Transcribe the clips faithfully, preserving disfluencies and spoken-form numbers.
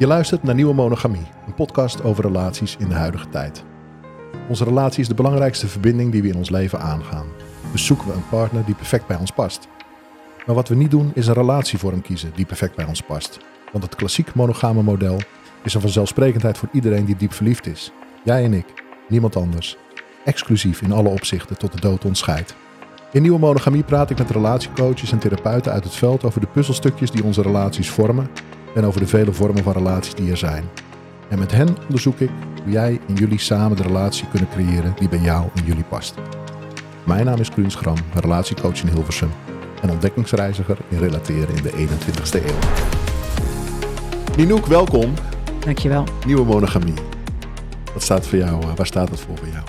Je luistert naar Nieuwe Monogamie, een podcast over relaties in de huidige tijd. Onze relatie is de belangrijkste verbinding die we in ons leven aangaan. Dus zoeken we een partner die perfect bij ons past. Maar wat we niet doen is een relatievorm kiezen die perfect bij ons past. Want het klassiek monogame model is een vanzelfsprekendheid voor iedereen die diep verliefd is. Jij en ik, niemand anders. Exclusief in alle opzichten tot de dood ons scheidt. In Nieuwe Monogamie praat ik met relatiecoaches en therapeuten uit het veld over de puzzelstukjes die onze relaties vormen en over de vele vormen van relaties die er zijn. En met hen onderzoek ik hoe jij en jullie samen de relatie kunnen creëren die bij jou en jullie past. Mijn naam is Kluun Schram, relatiecoach in Hilversum en ontdekkingsreiziger in relateren in de eenentwintigste eeuw. Ninoek, welkom. Dankjewel. Nieuwe Monogamie. Wat staat voor jou? Waar staat het voor bij jou?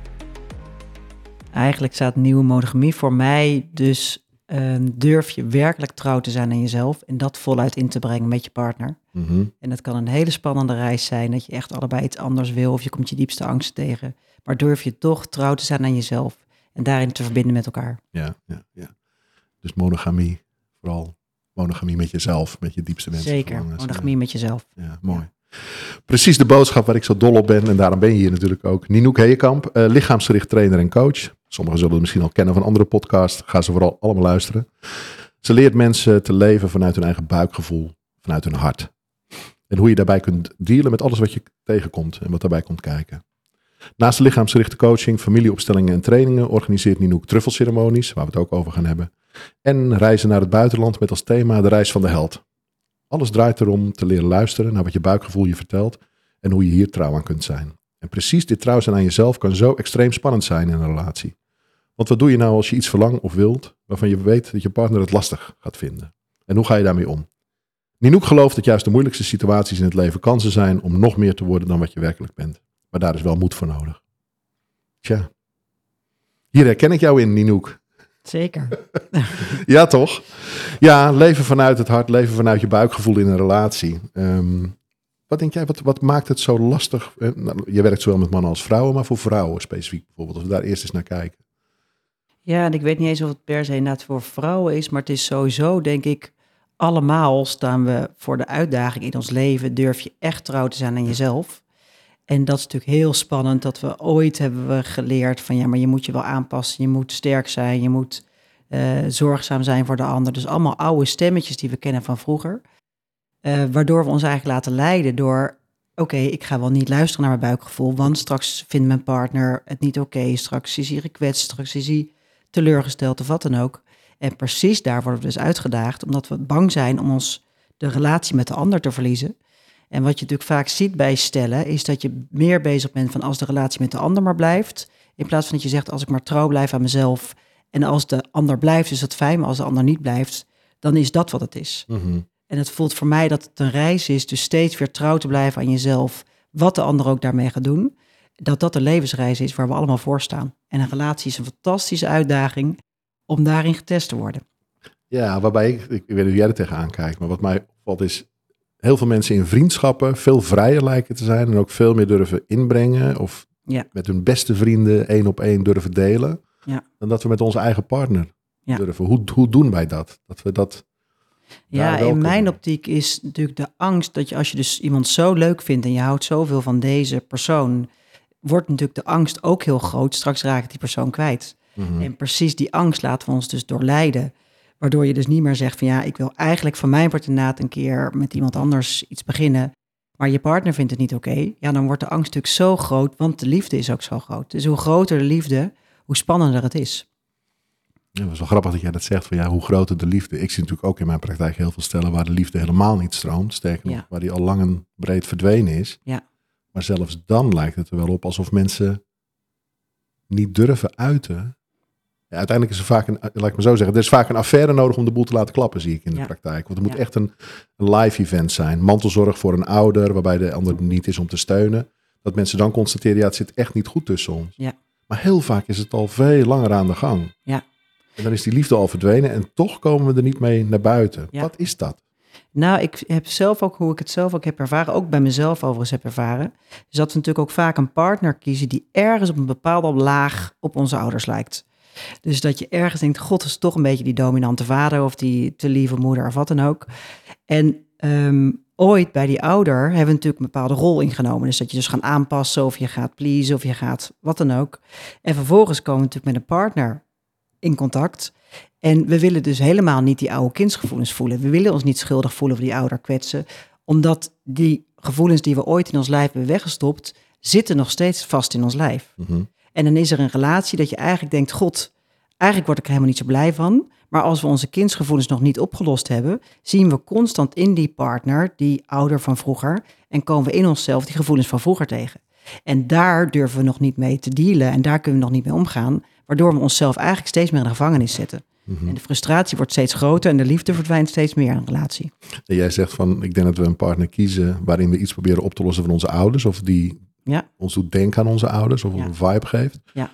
Eigenlijk staat nieuwe monogamie voor mij dus uh, durf je werkelijk trouw te zijn aan jezelf en dat voluit in te brengen met je partner. Mm-hmm. En dat kan een hele spannende reis zijn, dat je echt allebei iets anders wil of je komt je diepste angst tegen. Maar durf je toch trouw te zijn aan jezelf en daarin te verbinden met elkaar. Ja, ja, ja. Dus monogamie, vooral monogamie met jezelf, met je diepste wensen. Zeker, monogamie ja. met jezelf. Ja, mooi. Ja. Precies de boodschap waar ik zo dol op ben en daarom ben je hier natuurlijk ook. Ninoek Heekamp, uh, lichaamsgericht trainer en coach. Sommigen zullen het misschien al kennen van andere podcasts. Ga ze vooral allemaal luisteren. Ze leert mensen te leven vanuit hun eigen buikgevoel, vanuit hun hart. En hoe je daarbij kunt dealen met alles wat je tegenkomt en wat daarbij komt kijken. Naast de lichaamsgerichte coaching, familieopstellingen en trainingen organiseert Ninoek truffelceremonies, waar we het ook over gaan hebben. En reizen naar het buitenland met als thema de reis van de held. Alles draait erom te leren luisteren naar wat je buikgevoel je vertelt en hoe je hier trouw aan kunt zijn. En precies dit trouw zijn aan jezelf kan zo extreem spannend zijn in een relatie. Want wat doe je nou als je iets verlangt of wilt, waarvan je weet dat je partner het lastig gaat vinden? En hoe ga je daarmee om? Ninoek gelooft dat juist de moeilijkste situaties in het leven kansen zijn om nog meer te worden dan wat je werkelijk bent. Maar daar is wel moed voor nodig. Tja, hier herken ik jou in, Ninoek. Zeker. Ja, toch? Ja, leven vanuit het hart, leven vanuit je buikgevoel in een relatie. Um, wat denk jij, wat, wat maakt het zo lastig? Uh, nou, je werkt zowel met mannen als vrouwen, maar voor vrouwen specifiek bijvoorbeeld. Als we daar eerst eens naar kijken. Ja, en ik weet niet eens of het per se inderdaad voor vrouwen is, maar het is sowieso, denk ik, allemaal staan we voor de uitdaging in ons leven. Durf je echt trouw te zijn aan jezelf? En dat is natuurlijk heel spannend, dat we ooit hebben we geleerd van ja, maar je moet je wel aanpassen, je moet sterk zijn, je moet uh, zorgzaam zijn voor de ander. Dus allemaal oude stemmetjes die we kennen van vroeger. Uh, waardoor we ons eigenlijk laten leiden door, oké, okay, ik ga wel niet luisteren naar mijn buikgevoel, want straks vindt mijn partner het niet oké, okay, straks is hij gekwetst, straks is hij teleurgesteld of wat dan ook. En precies daar worden we dus uitgedaagd, omdat we bang zijn om ons de relatie met de ander te verliezen. En wat je natuurlijk vaak ziet bij stellen, is dat je meer bezig bent van als de relatie met de ander maar blijft, in plaats van dat je zegt als ik maar trouw blijf aan mezelf en als de ander blijft is dat fijn, maar als de ander niet blijft, dan is dat wat het is. Mm-hmm. En het voelt voor mij dat het een reis is, dus steeds weer trouw te blijven aan jezelf, wat de ander ook daarmee gaat doen, dat dat een levensreis is waar we allemaal voor staan. En een relatie is een fantastische uitdaging om daarin getest te worden. Ja, waarbij ik, ik weet niet hoe jij er tegenaan kijkt, maar wat mij opvalt is, heel veel mensen in vriendschappen veel vrijer lijken te zijn en ook veel meer durven inbrengen of ja. met hun beste vrienden één op één durven delen, ja. dan dat we met onze eigen partner ja. durven. Hoe, hoe doen wij dat? Dat we dat ja, in mijn optiek is natuurlijk de angst dat je als je dus iemand zo leuk vindt en je houdt zoveel van deze persoon, wordt natuurlijk de angst ook heel groot. Straks raak ik die persoon kwijt. Mm-hmm. En precies die angst laten we ons dus doorleiden. Waardoor je dus niet meer zegt van ja, ik wil eigenlijk van mijn part inderdaad een keer met iemand anders iets beginnen. Maar je partner vindt het niet oké. Okay. Ja, dan wordt de angst natuurlijk zo groot, want de liefde is ook zo groot. Dus hoe groter de liefde, hoe spannender het is. Ja, dat is wel grappig dat jij dat zegt van ja, hoe groter de liefde. Ik zie natuurlijk ook in mijn praktijk heel veel stellen waar de liefde helemaal niet stroomt. Sterker nog, ja. waar die al lang en breed verdwenen is. Ja. Maar zelfs dan lijkt het er wel op alsof mensen niet durven uiten. Ja, uiteindelijk is er vaak een, laat ik maar zo zeggen, er is vaak een affaire nodig om de boel te laten klappen, zie ik in de ja. praktijk. Want het moet ja. echt een, een live event zijn. Mantelzorg voor een ouder, waarbij de ander niet is om te steunen. Dat mensen dan constateren, ja, het zit echt niet goed tussen ons. Ja. Maar heel vaak is het al veel langer aan de gang. Ja. En dan is die liefde al verdwenen en toch komen we er niet mee naar buiten. Ja. Wat is dat? Nou, ik heb zelf ook, hoe ik het zelf ook heb ervaren, ook bij mezelf overigens heb ervaren, is dat we natuurlijk ook vaak een partner kiezen die ergens op een bepaalde laag op onze ouders lijkt. Dus dat je ergens denkt, god, is toch een beetje die dominante vader of die te lieve moeder of wat dan ook. En um, ooit bij die ouder hebben we natuurlijk een bepaalde rol ingenomen. Dus dat je dus gaat aanpassen of je gaat pleasen of je gaat wat dan ook. En vervolgens komen we natuurlijk met een partner in contact. En we willen dus helemaal niet die oude kindsgevoelens voelen. We willen ons niet schuldig voelen voor die ouder kwetsen. Omdat die gevoelens die we ooit in ons lijf hebben weggestopt, zitten nog steeds vast in ons lijf. Mm-hmm. En dan is er een relatie dat je eigenlijk denkt, God, eigenlijk word ik er helemaal niet zo blij van. Maar als we onze kindsgevoelens nog niet opgelost hebben, zien we constant in die partner, die ouder van vroeger, en komen we in onszelf die gevoelens van vroeger tegen. En daar durven we nog niet mee te dealen en daar kunnen we nog niet mee omgaan, waardoor we onszelf eigenlijk steeds meer in de gevangenis zetten. Mm-hmm. En de frustratie wordt steeds groter en de liefde verdwijnt steeds meer in een relatie. En jij zegt van, ik denk dat we een partner kiezen waarin we iets proberen op te lossen van onze ouders, of die ja. ons doet denken aan onze ouders, of ja. een vibe geeft. Ja.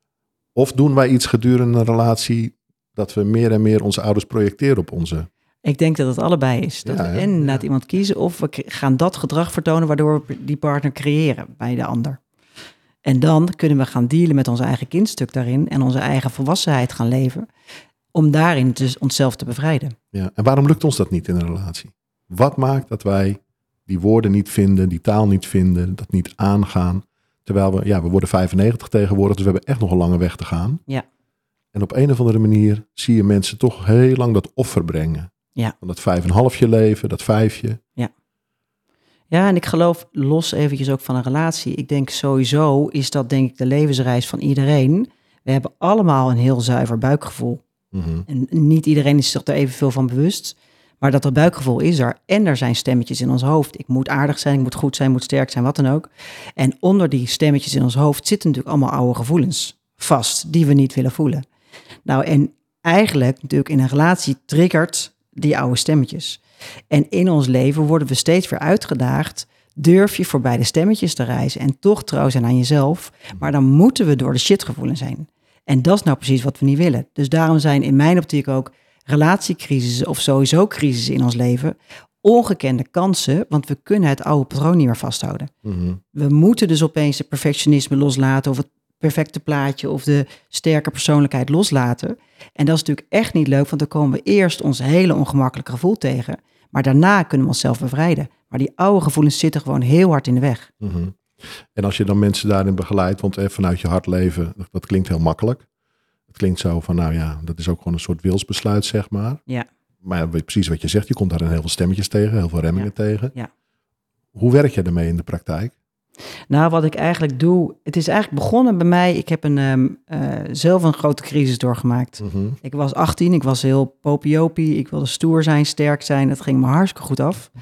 Of doen wij iets gedurende een relatie dat we meer en meer onze ouders projecteren op onze... Ik denk dat het allebei is. Dat ja, we en laat ja. iemand kiezen of we gaan dat gedrag vertonen waardoor we die partner creëren bij de ander. En dan kunnen we gaan dealen met ons eigen kindstuk daarin en onze eigen volwassenheid gaan leven, om daarin dus onszelf te bevrijden. Ja, en waarom lukt ons dat niet in een relatie? Wat maakt dat wij die woorden niet vinden, die taal niet vinden, dat niet aangaan? Terwijl we, ja, we worden vijfennegentig tegenwoordig, dus we hebben echt nog een lange weg te gaan. Ja. En op een of andere manier zie je mensen toch heel lang dat offer brengen. Ja. Van dat vijf en een halfje leven, dat vijfje. Ja. Ja, en ik geloof, los eventjes ook van een relatie, ik denk sowieso is dat denk ik de levensreis van iedereen. We hebben allemaal een heel zuiver buikgevoel. Mm-hmm. En niet iedereen is zich er evenveel van bewust. Maar dat er buikgevoel is er. En er zijn stemmetjes in ons hoofd. Ik moet aardig zijn, ik moet goed zijn, ik moet sterk zijn, wat dan ook. En onder die stemmetjes in ons hoofd zitten natuurlijk allemaal oude gevoelens vast, die we niet willen voelen. Nou, en eigenlijk natuurlijk in een relatie triggert die oude stemmetjes. En in ons leven worden we steeds weer uitgedaagd. Durf je voorbij de stemmetjes te reizen en toch trouw zijn aan jezelf. Maar dan moeten we door de shitgevoelens heen. En dat is nou precies wat we niet willen. Dus daarom zijn in mijn optiek ook relatiecrisissen of sowieso crisissen in ons leven ongekende kansen, want we kunnen het oude patroon niet meer vasthouden. Mm-hmm. We moeten dus opeens het perfectionisme loslaten of het perfecte plaatje of de sterke persoonlijkheid loslaten. En dat is natuurlijk echt niet leuk, want dan komen we eerst ons hele ongemakkelijke gevoel tegen, maar daarna kunnen we onszelf bevrijden. Maar die oude gevoelens zitten gewoon heel hard in de weg. Mm-hmm. En als je dan mensen daarin begeleidt, want even vanuit je hart leven, dat klinkt heel makkelijk. Het klinkt zo van, nou ja, dat is ook gewoon een soort wilsbesluit, zeg maar. Ja. Maar ja, precies wat je zegt, je komt daar heel veel stemmetjes tegen, heel veel remmingen ja. tegen. Ja. Hoe werk je ermee in de praktijk? Nou, wat ik eigenlijk doe, het is eigenlijk begonnen bij mij. Ik heb een, um, uh, zelf een grote crisis doorgemaakt. Mm-hmm. Ik was achttien, ik was heel popiopie, ik wilde stoer zijn, sterk zijn. Dat ging me hartstikke goed af.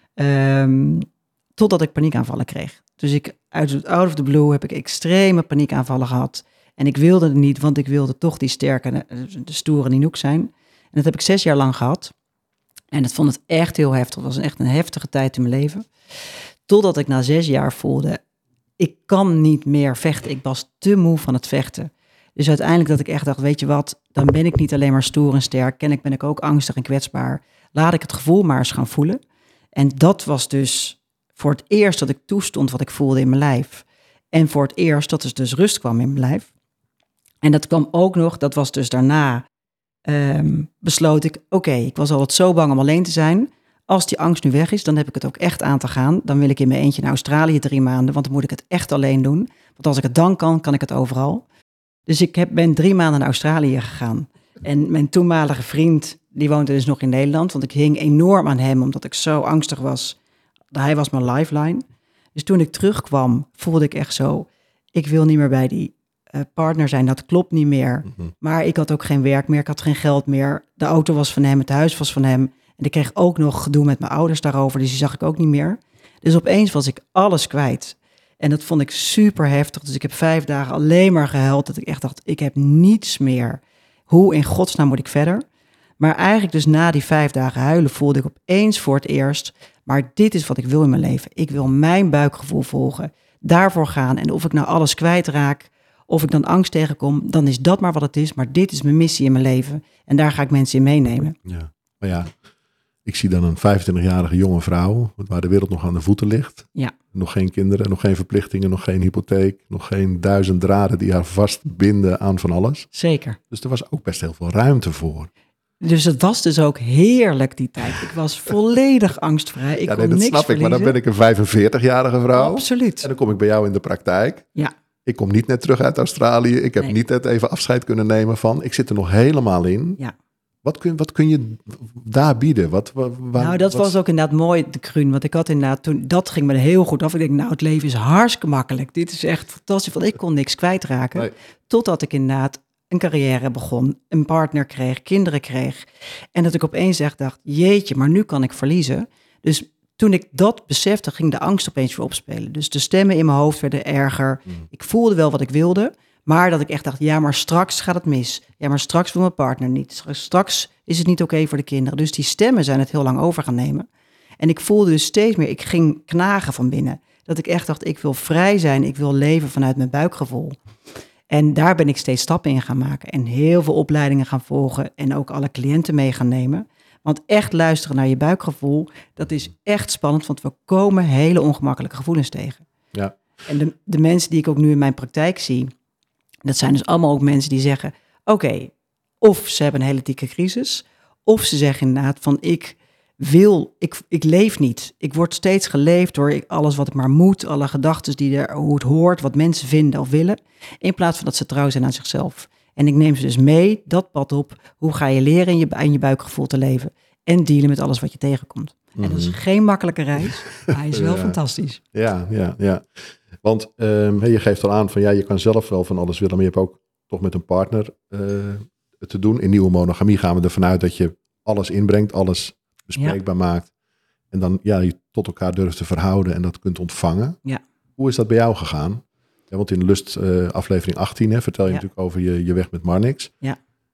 Um, totdat ik paniekaanvallen kreeg. Dus ik, uit out of the blue heb ik extreme paniekaanvallen gehad. En ik wilde het niet, want ik wilde toch die sterke, de, de stoere Ninook zijn. En dat heb ik zes jaar lang gehad. En dat vond het echt heel heftig. Het was echt een heftige tijd in mijn leven. Totdat ik na zes jaar voelde, ik kan niet meer vechten. Ik was te moe van het vechten. Dus uiteindelijk dat ik echt dacht, weet je wat, dan ben ik niet alleen maar stoer en sterk. Kennelijk ben ik ook angstig en kwetsbaar. Laat ik het gevoel maar eens gaan voelen. En dat was dus voor het eerst dat ik toestond wat ik voelde in mijn lijf. En voor het eerst dat er dus rust kwam in mijn lijf. En dat kwam ook nog, dat was dus daarna, um, besloot ik, oké, okay, ik was altijd zo bang om alleen te zijn. Als die angst nu weg is, dan heb ik het ook echt aan te gaan. Dan wil ik in mijn eentje naar Australië drie maanden, want dan moet ik het echt alleen doen. Want als ik het dan kan, kan ik het overal. Dus ik heb, ben drie maanden naar Australië gegaan. En mijn toenmalige vriend, die woonde dus nog in Nederland, want ik hing enorm aan hem, omdat ik zo angstig was. Hij was mijn lifeline. Dus toen ik terugkwam, voelde ik echt zo, ik wil niet meer bij die uh, partner zijn, dat klopt niet meer. Mm-hmm. Maar ik had ook geen werk meer, ik had geen geld meer. De auto was van hem, het huis was van hem. En ik kreeg ook nog gedoe met mijn ouders daarover, dus die zag ik ook niet meer. Dus opeens was ik alles kwijt. En dat vond ik super heftig. Dus ik heb vijf dagen alleen maar gehuild, dat ik echt dacht, ik heb niets meer. Hoe in godsnaam moet ik verder? Maar eigenlijk dus na die vijf dagen huilen voelde ik opeens voor het eerst, maar dit is wat ik wil in mijn leven. Ik wil mijn buikgevoel volgen, daarvoor gaan. En of ik nou alles kwijtraak, of ik dan angst tegenkom, dan is dat maar wat het is. Maar dit is mijn missie in mijn leven. En daar ga ik mensen in meenemen. Ja, maar ja, ik zie dan een vijfentwintigjarige jonge vrouw, waar de wereld nog aan de voeten ligt. Ja. Nog geen kinderen, nog geen verplichtingen, nog geen hypotheek, nog geen duizend draden die haar vastbinden aan van alles. Zeker. Dus er was ook best heel veel ruimte voor. Dus het was dus ook heerlijk die tijd. Ik was volledig angstvrij. Ik ja, kon nee, dat niks snap verliezen. ik, maar dan ben ik een vijfenveertig-jarige vrouw. Absoluut. En dan kom ik bij jou in de praktijk. Ja. Ik kom niet net terug uit Australië. Ik heb Nee. niet net even afscheid kunnen nemen van. Ik zit er nog helemaal in. Ja. Wat kun, wat kun je daar bieden? Wat, waar, Nou, dat wat... was ook inderdaad mooi, de Kruun. Want ik had inderdaad toen, dat ging me heel goed af. Ik denk, nou, het leven is hartstikke makkelijk. Dit is echt fantastisch, want ik kon niks kwijtraken. Nee. Totdat ik inderdaad een carrière begon, een partner kreeg, kinderen kreeg. En dat ik opeens echt dacht, jeetje, maar nu kan ik verliezen. Dus toen ik dat besefte, ging de angst opeens weer opspelen. Dus de stemmen in mijn hoofd werden erger. Mm. Ik voelde wel wat ik wilde, maar dat ik echt dacht, ja, maar straks gaat het mis. Ja, maar straks wil mijn partner niet. Straks is het niet oké voor de kinderen. Dus die stemmen zijn het heel lang over gaan nemen. En ik voelde dus steeds meer, ik ging knagen van binnen. Dat ik echt dacht, ik wil vrij zijn, ik wil leven vanuit mijn buikgevoel. En daar ben ik steeds stappen in gaan maken. En heel veel opleidingen gaan volgen en ook alle cliënten mee gaan nemen. Want echt luisteren naar je buikgevoel, dat is echt spannend, want we komen hele ongemakkelijke gevoelens tegen. Ja. En de, de mensen die ik ook nu in mijn praktijk zie, dat zijn dus allemaal ook mensen die zeggen, oké, okay, of ze hebben een hele dikke crisis, of ze zeggen inderdaad van ik wil, ik, ik leef niet. Ik word steeds geleefd door ik, alles wat ik maar moet, alle gedachten die er, hoe het hoort, wat mensen vinden of willen, in plaats van dat ze trouw zijn aan zichzelf. En ik neem ze dus mee, dat pad op, hoe ga je leren in je, aan je buikgevoel te leven en dealen met alles wat je tegenkomt. Mm-hmm. En dat is geen makkelijke reis, maar hij is wel ja. fantastisch. Ja, ja, ja. Want um, je geeft al aan van ja, je kan zelf wel van alles willen, maar je hebt ook toch met een partner uh, te doen. In nieuwe monogamie gaan we ervan uit dat je alles inbrengt, alles bespreekbaar ja. maakt. En dan ja, je tot elkaar durft te verhouden en dat kunt ontvangen. Ja. Hoe is dat bij jou gegaan? Ja, want in Lust uh, aflevering achttien hè, vertel je ja. natuurlijk over je, je weg met Marnix. Ja.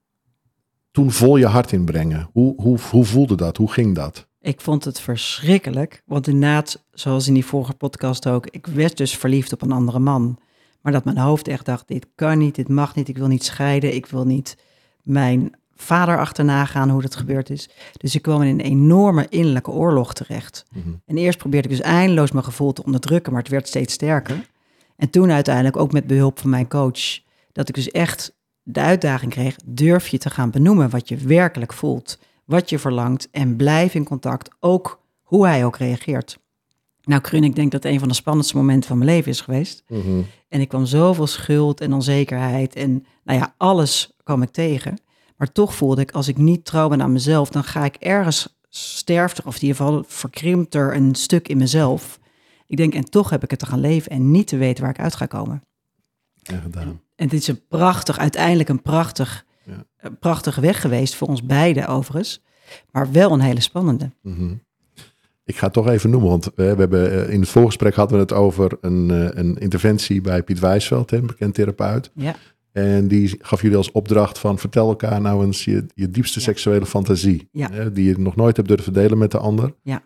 Toen vol je hart inbrengen. Hoe, hoe, hoe voelde dat? Hoe ging dat? Ik vond het verschrikkelijk. Want inderdaad, zoals in die vorige podcast ook, ik werd dus verliefd op een andere man. Maar dat mijn hoofd echt dacht, dit kan niet, dit mag niet, ik wil niet scheiden, ik wil niet mijn vader achterna gaan hoe dat gebeurd is. Dus ik kwam in een enorme innerlijke oorlog terecht. Mm-hmm. En eerst probeerde ik dus eindeloos mijn gevoel te onderdrukken, maar het werd steeds sterker. En toen uiteindelijk, ook met behulp van mijn coach, dat ik dus echt de uitdaging kreeg, durf je te gaan benoemen wat je werkelijk voelt, wat je verlangt en blijf in contact, ook hoe hij ook reageert. Nou, Kruun, ik denk dat het een van de spannendste momenten van mijn leven is geweest. Mm-hmm. En ik kwam zoveel schuld en onzekerheid en nou ja, alles kwam ik tegen. Maar toch voelde ik, als ik niet trouw ben aan mezelf, dan ga ik ergens sterfter, of in ieder geval verkrimpt er een stuk in mezelf. Ik denk, en toch heb ik het te gaan leven en niet te weten waar ik uit ga komen. Ja, gedaan. En, en dit is een prachtig, uiteindelijk een prachtig, ja. een prachtige weg geweest voor ons beiden overigens. Maar wel een hele spannende. Mm-hmm. Ik ga het toch even noemen, want we hebben in het voorgesprek hadden we het over een, een interventie bij Piet Wijsveld, een bekend therapeut. Ja. En die gaf jullie als opdracht van vertel elkaar nou eens je, je diepste ja. seksuele fantasie. Ja. Hè, die je nog nooit hebt durven delen met de ander. Ja.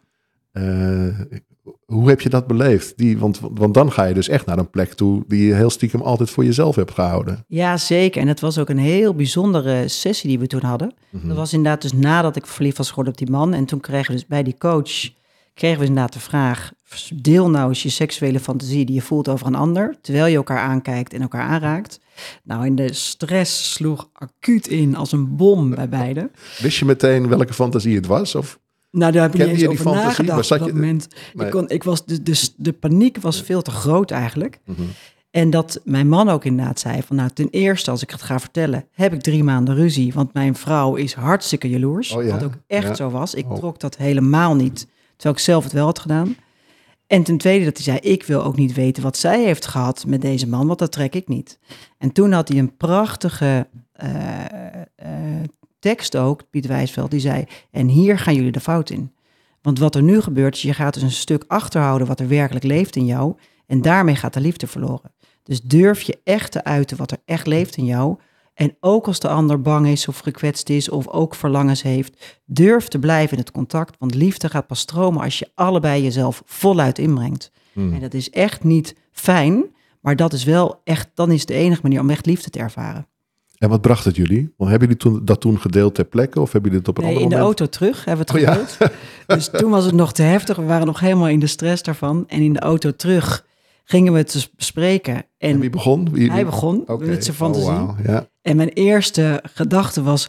Uh, hoe heb je dat beleefd? Die, want, want dan ga je dus echt naar een plek toe die je heel stiekem altijd voor jezelf hebt gehouden. Ja, zeker. En het was ook een heel bijzondere sessie die we toen hadden. Mm-hmm. Dat was inderdaad dus nadat ik verliefd was geworden op die man. En toen kregen we dus bij die coach, kregen we inderdaad de vraag, deel nou eens je seksuele fantasie die je voelt over een ander, terwijl je elkaar aankijkt en elkaar aanraakt. Nou, en de stress sloeg acuut in als een bom bij beiden. Wist je meteen welke fantasie het was? Of? Nou, daar heb ik niet eens je over fantasie? nagedacht op dat je... moment. Nee. Ik kon, ik was de, de, de paniek was veel te groot eigenlijk. Mm-hmm. En dat mijn man ook inderdaad zei van, nou, ten eerste, als ik het ga vertellen, heb ik drie maanden ruzie, want mijn vrouw is hartstikke jaloers. Oh, ja? Wat ook echt ja. zo was. Ik oh. trok dat helemaal niet, terwijl ik zelf het wel had gedaan. En ten tweede dat hij zei, ik wil ook niet weten wat zij heeft gehad met deze man, want dat trek ik niet. En toen had hij een prachtige uh, uh, tekst ook, Piet Wijsveld, die zei, en hier gaan jullie de fout in. Want wat er nu gebeurt is, je gaat dus een stuk achterhouden wat er werkelijk leeft in jou, en daarmee gaat de liefde verloren. Dus durf je echt te uiten wat er echt leeft in jou. En ook als de ander bang is of gekwetst is of ook verlangens heeft, durf te blijven in het contact. Want liefde gaat pas stromen als je allebei jezelf voluit inbrengt. Hmm. En dat is echt niet fijn, maar dat is wel echt, dan is de enige manier om echt liefde te ervaren. En wat bracht het jullie? Want hebben jullie toen, dat toen gedeeld ter plekke of hebben jullie dit op een nee, ander moment? moment? In de auto terug hebben we het gedeeld. Oh, ja? Dus toen was het nog te heftig. We waren nog helemaal in de stress daarvan. En in de auto terug gingen we het dus bespreken. En, en wie begon? Wie, hij begon okay. met zijn fantasie. Oh, wow. Ja. En mijn eerste gedachte was,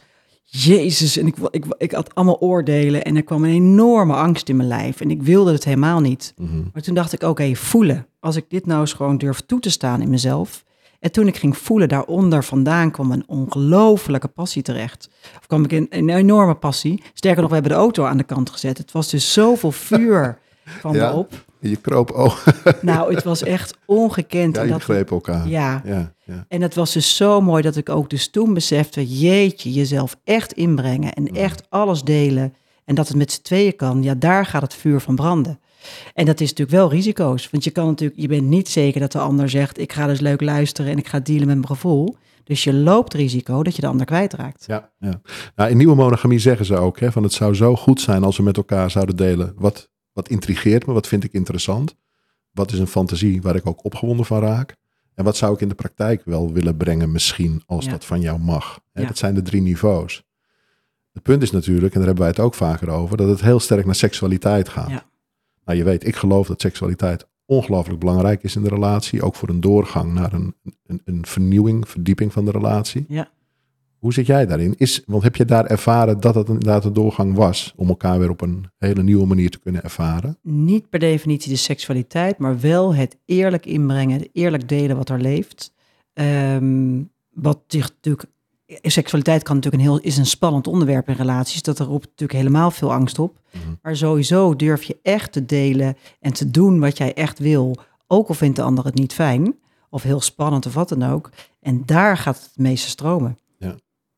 Jezus, en ik, ik, ik had allemaal oordelen en er kwam een enorme angst in mijn lijf. En ik wilde het helemaal niet. Mm-hmm. Maar toen dacht ik, oké, okay, voelen. Als ik dit nou eens gewoon durf toe te staan in mezelf. En toen ik ging voelen, daaronder vandaan kwam een ongelofelijke passie terecht. Of kwam ik in een enorme passie. Sterker nog, we hebben de auto aan de kant gezet. Het was dus zoveel vuur kwam ja, erop. Je kroop, oh. Nou, het was echt ongekend. Ja, je greep elkaar. Ja. Ja, ja. En het was dus zo mooi dat ik ook dus toen besefte, jeetje, jezelf echt inbrengen en echt alles delen. En dat het met z'n tweeën kan, ja, daar gaat het vuur van branden. En dat is natuurlijk wel risico's. Want je kan natuurlijk, je bent niet zeker dat de ander zegt, ik ga dus leuk luisteren en ik ga dealen met mijn gevoel. Dus je loopt risico dat je de ander kwijtraakt. Ja, ja. Nou, in nieuwe monogamie zeggen ze ook, hè, van het zou zo goed zijn als we met elkaar zouden delen. Wat, wat intrigeert me, wat vind ik interessant? Wat is een fantasie waar ik ook opgewonden van raak? En wat zou ik in de praktijk wel willen brengen misschien, als Ja. dat van jou mag? Hè, Ja. Dat zijn de drie niveaus. Het punt is natuurlijk, en daar hebben wij het ook vaker over, dat het heel sterk naar seksualiteit gaat. Ja. Nou, je weet, ik geloof dat seksualiteit ongelooflijk belangrijk is in de relatie. Ook voor een doorgang naar een, een, een vernieuwing, verdieping van de relatie. Ja. Hoe zit jij daarin? Is, want heb je daar ervaren dat het inderdaad een doorgang was om elkaar weer op een hele nieuwe manier te kunnen ervaren? Niet per definitie de seksualiteit, maar wel het eerlijk inbrengen, het eerlijk delen wat er leeft. Um, wat zich natuurlijk, seksualiteit kan natuurlijk een heel, is een spannend onderwerp in relaties. Dat roept natuurlijk helemaal veel angst op. Mm-hmm. Maar sowieso durf je echt te delen en te doen wat jij echt wil. Ook al vindt de ander het niet fijn, of heel spannend of wat dan ook. En daar gaat het het meeste stromen. Ja.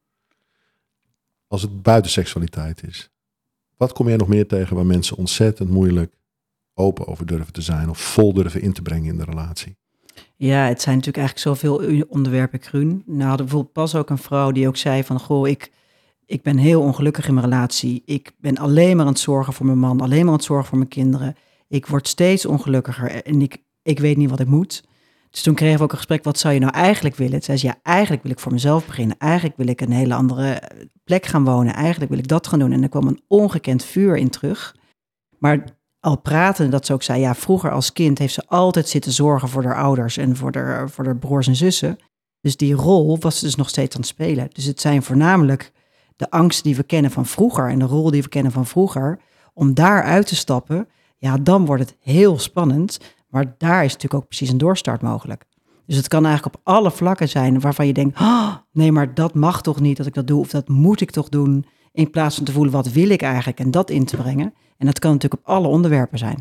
Als het buiten seksualiteit is, wat kom jij nog meer tegen waar mensen ontzettend moeilijk open over durven te zijn of vol durven in te brengen in de relatie? Ja, het zijn natuurlijk eigenlijk zoveel onderwerpen, Kruun. Nou, hadden bijvoorbeeld pas ook een vrouw die ook zei van, goh, ik, ik ben heel ongelukkig in mijn relatie. Ik ben alleen maar aan het zorgen voor mijn man, alleen maar aan het zorgen voor mijn kinderen. Ik word steeds ongelukkiger en ik, ik weet niet wat ik moet. Dus toen kregen we ook een gesprek, wat zou je nou eigenlijk willen? Toen zei ze, ja, eigenlijk wil ik voor mezelf beginnen. Eigenlijk wil ik een hele andere plek gaan wonen. Eigenlijk wil ik dat gaan doen. En er kwam een ongekend vuur in terug. Maar al pratende dat ze ook zei, ja, vroeger als kind heeft ze altijd zitten zorgen voor haar ouders en voor haar, voor haar broers en zussen. Dus die rol was ze dus nog steeds aan het spelen. Dus het zijn voornamelijk de angsten die we kennen van vroeger en de rol die we kennen van vroeger. Om daar uit te stappen, ja, dan wordt het heel spannend. Maar daar is natuurlijk ook precies een doorstart mogelijk. Dus het kan eigenlijk op alle vlakken zijn waarvan je denkt, oh, nee, maar dat mag toch niet dat ik dat doe, of dat moet ik toch doen, in plaats van te voelen, wat wil ik eigenlijk, en dat in te brengen. En dat kan natuurlijk op alle onderwerpen zijn.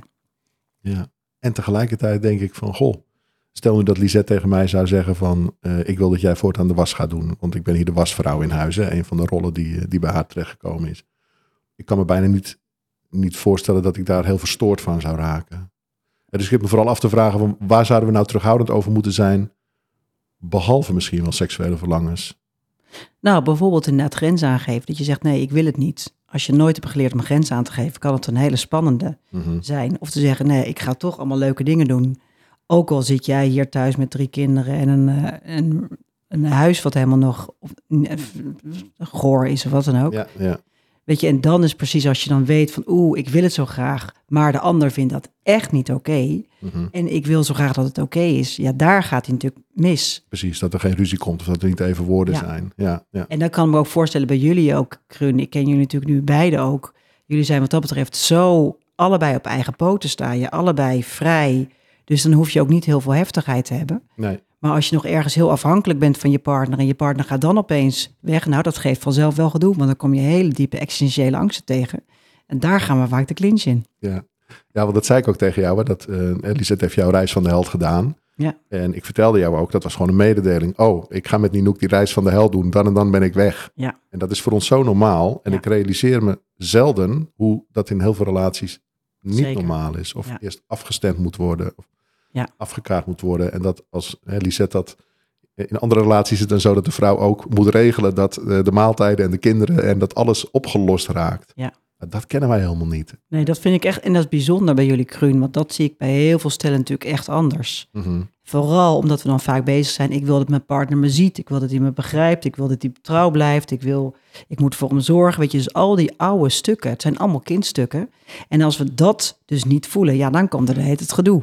Ja, en tegelijkertijd denk ik van, goh, stel nu dat Lisette tegen mij zou zeggen van, uh, ik wil dat jij voortaan de was gaat doen, want ik ben hier de wasvrouw in huis, hè, een van de rollen die, die bij haar terechtgekomen is. Ik kan me bijna niet, niet voorstellen dat ik daar heel verstoord van zou raken. Dus ik heb me vooral af te vragen, van, waar zouden we nou terughoudend over moeten zijn, behalve misschien wel seksuele verlangens? Nou, bijvoorbeeld inderdaad grens aangeven, dat je zegt, nee, ik wil het niet. Als je nooit hebt geleerd om een grens aan te geven, kan het een hele spannende Mm-hmm. zijn. Of te zeggen, nee, ik ga toch allemaal leuke dingen doen. Ook al zit jij hier thuis met drie kinderen en een, uh, een, een huis wat helemaal nog of, uh, goor is of wat dan ook. Ja, ja. Weet je, en dan is precies als je dan weet van, oeh, ik wil het zo graag, maar de ander vindt dat echt niet oké. Okay, mm-hmm. En ik wil zo graag dat het oké okay is. Ja, daar gaat hij natuurlijk mis. Precies, dat er geen ruzie komt of dat er niet even woorden ja. zijn. Ja, ja. En dan kan ik me ook voorstellen bij jullie ook, Kruun. Ik ken jullie natuurlijk nu beide ook. Jullie zijn wat dat betreft zo allebei op eigen poten staan. Je allebei vrij. Dus dan hoef je ook niet heel veel heftigheid te hebben. Nee. Maar als je nog ergens heel afhankelijk bent van je partner en je partner gaat dan opeens weg, nou, dat geeft vanzelf wel gedoe, want dan kom je hele diepe existentiële angsten tegen. En daar gaan we vaak de clinch in. Ja, ja, want dat zei ik ook tegen jou, hè, dat uh, Lisette heeft jouw reis van de held gedaan. Ja. En ik vertelde jou ook, dat was gewoon een mededeling. Oh, ik ga met Ninoek die reis van de held doen, dan en dan ben ik weg. Ja. En dat is voor ons zo normaal. En ja. ik realiseer me zelden hoe dat in heel veel relaties niet Zeker. normaal is. Of ja. eerst afgestemd moet worden, of ja. afgekaart moet worden. En dat als hè, Lisette dat... In andere relaties is het dan zo dat de vrouw ook moet regelen dat uh, de maaltijden en de kinderen en dat alles opgelost raakt. Ja. Dat kennen wij helemaal niet. Nee, dat vind ik echt, en dat is bijzonder bij jullie, Kruun, want dat zie ik bij heel veel stellen natuurlijk echt anders. Mm-hmm. Vooral omdat we dan vaak bezig zijn, ik wil dat mijn partner me ziet, ik wil dat hij me begrijpt, ik wil dat hij trouw blijft, ik wil, ik moet voor hem zorgen, weet je, dus al die oude stukken, het zijn allemaal kindstukken. En als we dat dus niet voelen, ja, dan komt er de hele tijd het gedoe.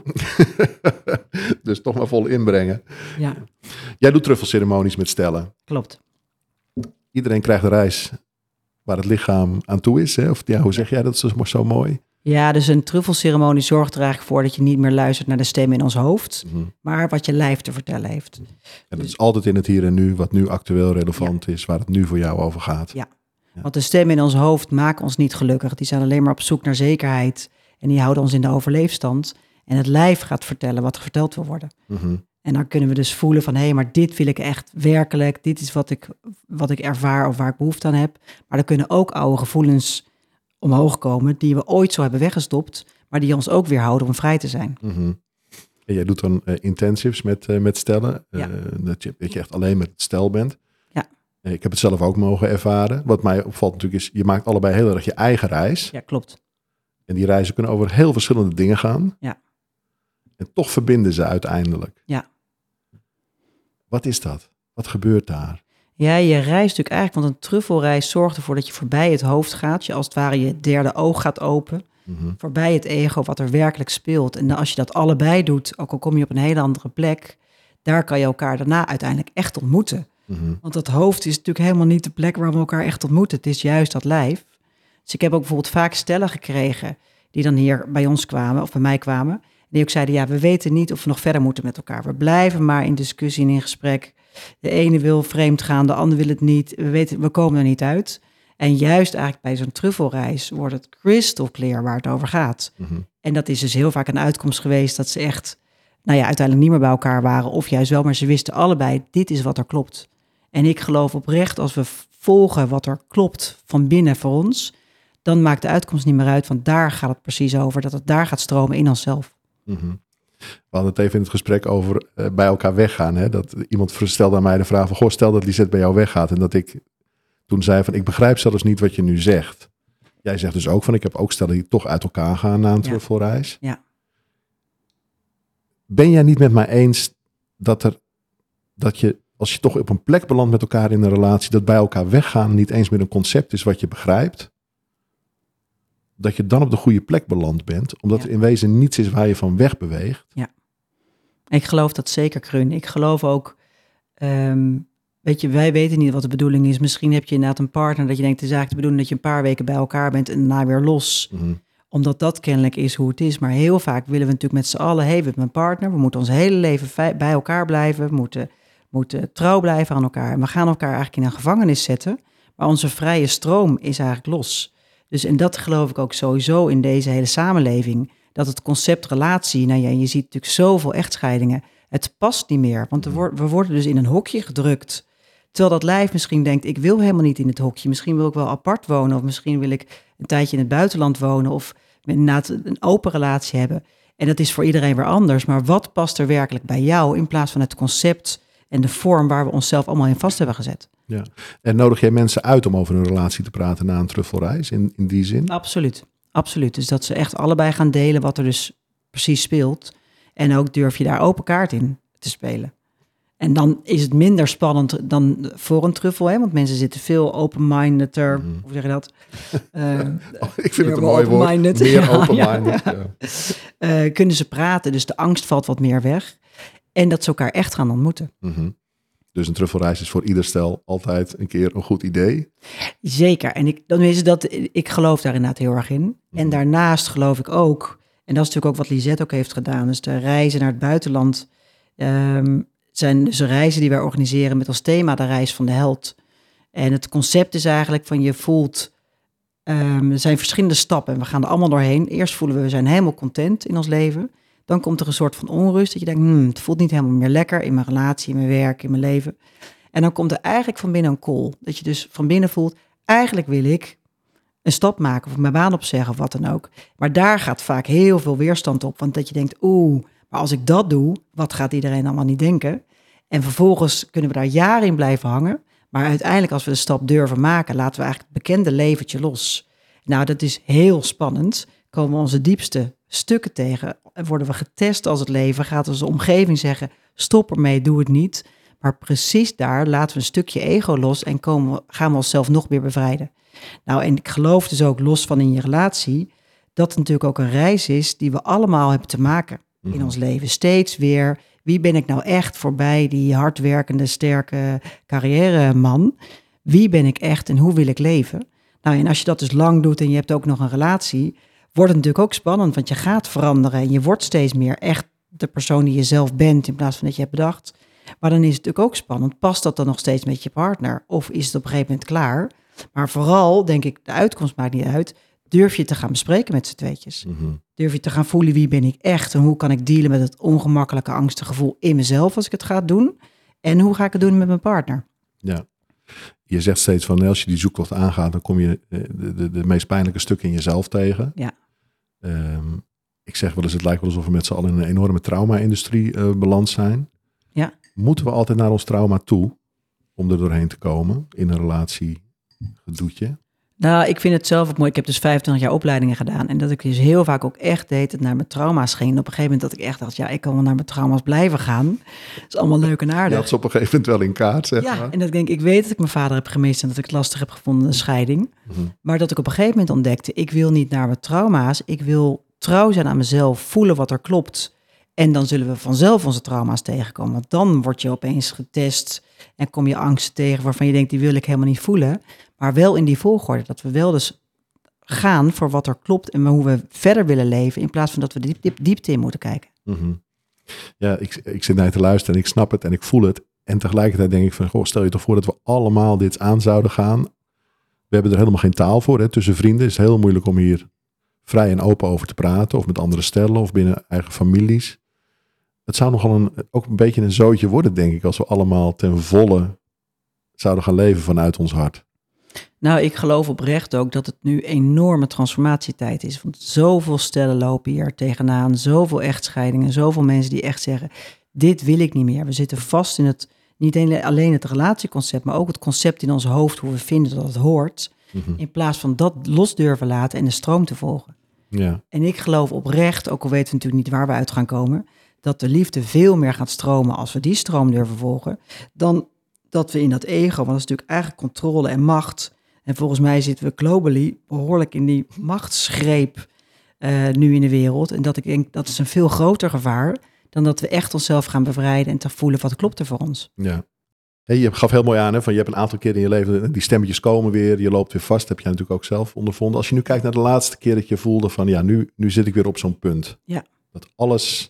Dus toch maar vol inbrengen. Ja. Jij doet truffelceremonies met stellen. Klopt. Iedereen krijgt een reis waar het lichaam aan toe is. Hè? Of ja, hoe zeg jij dat zo, zo mooi? Ja, dus een truffelceremonie zorgt er eigenlijk voor dat je niet meer luistert naar de stem in ons hoofd, Mm-hmm. maar wat je lijf te vertellen heeft. En het is altijd in het hier en nu, wat nu actueel relevant ja. is, waar het nu voor jou over gaat. Ja. ja, want de stemmen in ons hoofd maken ons niet gelukkig. Die zijn alleen maar op zoek naar zekerheid en die houden ons in de overleefstand. En het lijf gaat vertellen wat er verteld wil worden. Mm-hmm. En dan kunnen we dus voelen van, hé, hey, maar dit wil ik echt werkelijk. Dit is wat ik, wat ik ervaar of waar ik behoefte aan heb. Maar er kunnen ook oude gevoelens omhoog komen die we ooit zo hebben weggestopt, maar die ons ook weer houden om vrij te zijn. Mm-hmm. En jij doet dan uh, intensives met, uh, met stellen, ja. uh, dat, je, dat je echt alleen met het stel bent. Ja. Uh, ik heb het zelf ook mogen ervaren. Wat mij opvalt natuurlijk is, je maakt allebei heel erg je eigen reis. Ja, klopt. En die reizen kunnen over heel verschillende dingen gaan. Ja. En toch verbinden ze uiteindelijk. Ja. Wat is dat? Wat gebeurt daar? Ja, je reist natuurlijk eigenlijk, want een truffelreis zorgt ervoor dat je voorbij het hoofd gaat. Je als het ware je derde oog gaat open. Mm-hmm. Voorbij het ego, wat er werkelijk speelt. En als je dat allebei doet, ook al kom je op een hele andere plek, daar kan je elkaar daarna uiteindelijk echt ontmoeten. Mm-hmm. Want dat hoofd is natuurlijk helemaal niet de plek waar we elkaar echt ontmoeten. Het is juist dat lijf. Dus ik heb ook bijvoorbeeld vaak stellen gekregen die dan hier bij ons kwamen, of bij mij kwamen. Die ook zeiden, ja, we weten niet of we nog verder moeten met elkaar. We blijven maar in discussie en in gesprek. De ene wil vreemd gaan, de ander wil het niet. We weten, we komen er niet uit. En juist eigenlijk bij zo'n truffelreis wordt het crystal clear waar het over gaat. Mm-hmm. En dat is dus heel vaak een uitkomst geweest dat ze echt, nou ja, uiteindelijk niet meer bij elkaar waren. Of juist wel, maar ze wisten allebei, dit is wat er klopt. En ik geloof oprecht, als we volgen wat er klopt van binnen voor ons, dan maakt de uitkomst niet meer uit, want daar gaat het precies over. Dat het daar gaat stromen in onszelf. Mm-hmm. We hadden het even in het gesprek over uh, bij elkaar weggaan. Hè? Dat iemand stelde aan mij de vraag van, goh, stel dat Lisette bij jou weggaat. En dat ik toen zei van, ik begrijp zelfs niet wat je nu zegt. Jij zegt dus ook van, ik heb ook stellen die toch uit elkaar gaan na een ja. terugvoorreis. Ja. Ben jij niet met mij eens dat er, dat je, als je toch op een plek belandt met elkaar in een relatie, dat bij elkaar weggaan niet eens meer een concept is wat je begrijpt? Dat je dan op de goede plek beland bent, omdat ja. er in wezen niets is waar je van weg beweegt. Ja, ik geloof dat zeker, Krun. Ik geloof ook, um, weet je, wij weten niet wat de bedoeling is. Misschien heb je inderdaad een partner dat je denkt, het is eigenlijk de bedoeling dat je een paar weken bij elkaar bent en daarna weer los. Mm-hmm. Omdat dat kennelijk is hoe het is. Maar heel vaak willen we natuurlijk met z'n allen, hé, hey, we hebben een partner, we moeten ons hele leven bij elkaar blijven, we moeten, moeten trouw blijven aan elkaar. En we gaan elkaar eigenlijk in een gevangenis zetten, maar onze vrije stroom is eigenlijk los. Dus en dat geloof ik ook sowieso in deze hele samenleving. Dat het concept relatie, nou ja, je ziet natuurlijk zoveel echtscheidingen. Het past niet meer, want we worden dus in een hokje gedrukt. Terwijl dat lijf misschien denkt, ik wil helemaal niet in het hokje. Misschien wil ik wel apart wonen of misschien wil ik een tijdje in het buitenland wonen of inderdaad een open relatie hebben. En dat is voor iedereen weer anders. Maar wat past er werkelijk bij jou in plaats van het concept en de vorm waar we onszelf allemaal in vast hebben gezet? Ja, en nodig jij mensen uit om over hun relatie te praten na een truffelreis in, in die zin? Absoluut, absoluut. Dus dat ze echt allebei gaan delen wat er dus precies speelt. En ook durf je daar open kaart in te spelen. En dan is het minder spannend dan voor een truffel, hè? Want mensen zitten veel open-mindeder, mm. hoe zeg je dat? Uh, oh, ik vind het een mooi woord, meer ja, open-minded. Ja, ja. Uh, kunnen ze praten, dus de angst valt wat meer weg. En dat ze elkaar echt gaan ontmoeten. Mm-hmm. Dus een truffelreis is voor ieder stel altijd een keer een goed idee. Zeker. En ik, dan is het dat, ik geloof daar inderdaad heel erg in. Mm-hmm. En daarnaast geloof ik ook, en dat is natuurlijk ook wat Lisette ook heeft gedaan, dus de reizen naar het buitenland um, zijn dus reizen die wij organiseren met als thema de reis van de held. En het concept is eigenlijk van je voelt, um, er zijn verschillende stappen en we gaan er allemaal doorheen. Eerst voelen we, we zijn helemaal content in ons leven. Dan komt er een soort van onrust dat je denkt, hmm, het voelt niet helemaal meer lekker in mijn relatie, in mijn werk, in mijn leven. En dan komt er eigenlijk van binnen een call. Dat je dus van binnen voelt, eigenlijk wil ik een stap maken of mijn baan opzeggen of wat dan ook. Maar daar gaat vaak heel veel weerstand op. Want dat je denkt, oeh, maar als ik dat doe, wat gaat iedereen allemaal niet denken? En vervolgens kunnen we daar jaren in blijven hangen. Maar uiteindelijk als we de stap durven maken, laten we eigenlijk het bekende leventje los. Nou, dat is heel spannend. Komen we onze diepste stukken tegen. Worden we getest als het leven. Gaat onze omgeving zeggen, stop ermee, doe het niet. Maar precies daar laten we een stukje ego los en komen we, gaan we onszelf nog meer bevrijden. Nou, en ik geloof dus ook los van in je relatie, dat het natuurlijk ook een reis is die we allemaal hebben te maken in mm-hmm. ons leven. Steeds weer, wie ben ik nou echt voorbij die hardwerkende, sterke carrièreman? Wie ben ik echt en hoe wil ik leven? Nou, en als je dat dus lang doet en je hebt ook nog een relatie, wordt het natuurlijk ook spannend, want je gaat veranderen en je wordt steeds meer echt de persoon die je zelf bent in plaats van dat je hebt bedacht. Maar dan is het natuurlijk ook spannend. Past dat dan nog steeds met je partner? Of is het op een gegeven moment klaar? Maar vooral, denk ik, de uitkomst maakt niet uit. Durf je te gaan bespreken met z'n tweetjes? Mm-hmm. Durf je te gaan voelen wie ben ik echt? En hoe kan ik dealen met het ongemakkelijke, angstige gevoel in mezelf als ik het ga doen? En hoe ga ik het doen met mijn partner? Ja. Je zegt steeds van, als je die zoektocht aangaat, dan kom je de, de, de meest pijnlijke stukken in jezelf tegen. Ja. Um, ik zeg wel eens, het lijkt wel alsof we met z'n allen in een enorme trauma-industrie uh, beland zijn. Ja. Moeten we altijd naar ons trauma toe om er doorheen te komen in een relatie gedoetje? Nou, ik vind het zelf ook mooi. Ik heb dus vijfentwintig jaar opleidingen gedaan. En dat ik dus heel vaak ook echt deed het naar mijn trauma's ging. En op een gegeven moment dat ik echt dacht, ja, ik kan wel naar mijn trauma's blijven gaan. Dat is allemaal leuk en aardig. Je had ze op een gegeven moment wel in kaart, zeg ja, maar. En dat ik denk, ik weet dat ik mijn vader heb gemist en dat ik het lastig heb gevonden, een scheiding. Mm-hmm. Maar dat ik op een gegeven moment ontdekte, ik wil niet naar mijn trauma's. Ik wil trouw zijn aan mezelf, voelen wat er klopt. En dan zullen we vanzelf onze trauma's tegenkomen. Want dan word je opeens getest en kom je angsten tegen waarvan je denkt, die wil ik helemaal niet voelen. Maar wel in die volgorde, dat we wel dus gaan voor wat er klopt en hoe we verder willen leven, in plaats van dat we diep, diep, diepte in moeten kijken. Mm-hmm. Ja, ik, ik zit naar je te luisteren en ik snap het en ik voel het. En tegelijkertijd denk ik van, goh, stel je toch voor dat we allemaal dit aan zouden gaan. We hebben er helemaal geen taal voor. Hè. Tussen vrienden is het heel moeilijk om hier vrij en open over te praten. Of met andere stellen of binnen eigen families. Het zou nogal een, ook een beetje een zootje worden, denk ik, als we allemaal ten volle zouden gaan leven vanuit ons hart. Nou, ik geloof oprecht ook dat het nu enorme transformatietijd is. Want zoveel stellen lopen hier tegenaan, zoveel echtscheidingen, zoveel mensen die echt zeggen, dit wil ik niet meer. We zitten vast in het, niet alleen het relatieconcept, maar ook het concept in ons hoofd, hoe we vinden dat het hoort. Mm-hmm. In plaats van dat los durven laten en de stroom te volgen. Ja. En ik geloof oprecht, ook al weten we natuurlijk niet waar we uit gaan komen, dat de liefde veel meer gaat stromen als we die stroom durven volgen, dan dat we in dat ego, want dat is natuurlijk eigenlijk controle en macht. En volgens mij zitten we globally behoorlijk in die machtsgreep uh, nu in de wereld. En dat ik denk, dat is een veel groter gevaar dan dat we echt onszelf gaan bevrijden en te voelen wat klopt er voor ons. Ja. Hey, je gaf heel mooi aan, hè, van je hebt een aantal keer in je leven, die stemmetjes komen weer, je loopt weer vast, heb jij natuurlijk ook zelf ondervonden. Als je nu kijkt naar de laatste keer dat je voelde van, ja, nu, nu zit ik weer op zo'n punt. Ja. Dat alles